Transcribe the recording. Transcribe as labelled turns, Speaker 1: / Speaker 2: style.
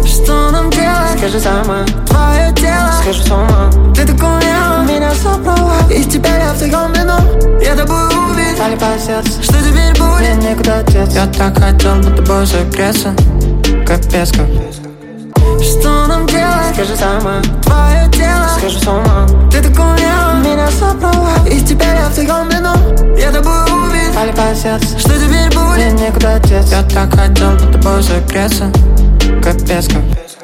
Speaker 1: Что нам делать? Скажи сама. Твое тело, схожу с ума. Ты так умела меня собрала, и теперь я в твоем вину. Я тобой убит, стали по сердцу. Что теперь будет? Мне некуда деться. Я так хотел бы тобой согреться. Капец как. Что нам делать? Скажи сама. Твое тело, схожу с ума. Ты так умела меня собрала, и теперь я в твоем вину. Я тобой убит, стали по сердцу. Что теперь будет? Мне некуда деться. Я так хотел бы тобой согреться. Капец как.